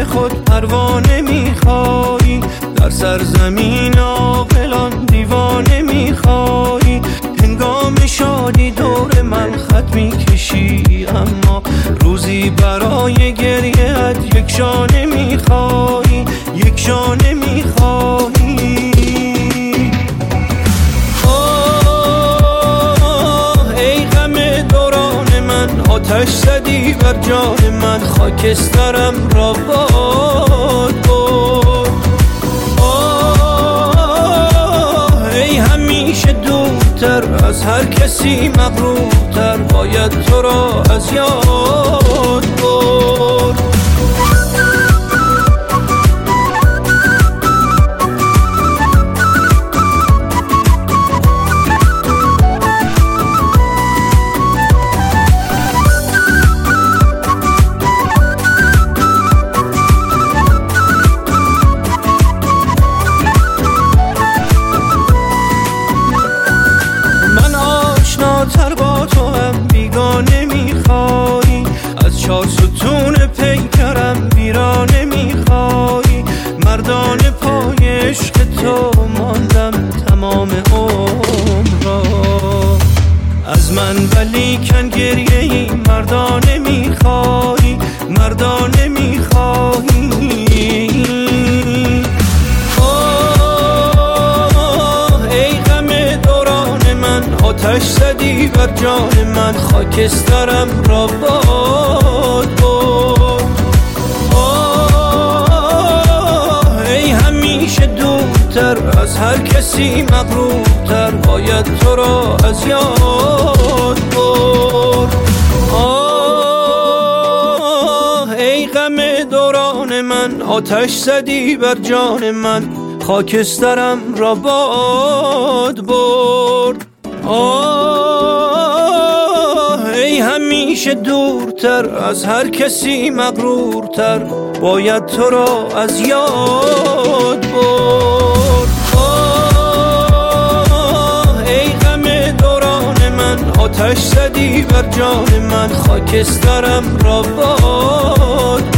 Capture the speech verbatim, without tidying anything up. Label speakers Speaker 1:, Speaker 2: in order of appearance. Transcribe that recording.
Speaker 1: خود پروانه میخوایی، در سرزمین عاقلان دیوانه میخوایی. هنگام شادی دور من خط میکشی، اما روزی برای گریه‌ات یک شانه میخوایی، یک شانه میخوایی. آه ای غم دوران من، آتش زدی بر جان من، خاکسترم را باد برد. آه ای همیشه دورتر از هر کسی مغرورتر، باید تو را از یاد برد. تر با تو هم بیگانه میخوایی، از چار ستون پیکرم ویرانه میخوایی. مردانه پای عشق تو ماندم تمام عمر را، از من ولیکن گریه ای مردانه میخوایی، مردانه میخوایی. آتش زدی بر جان من، خاکسترم را باد برد. آه ای همیشه دورتر از هر کسی مغرورتر، باید تو را از یاد برد. آه ای غم دوران من، آتش زدی بر جان من، خاکسترم را باد برد. آه ای همیشه دورتر از هر کسی مغرورتر، باید تو را از یاد برد. آه ای غم دوران من، آتش زدی بر جان من، خاکسترم را باد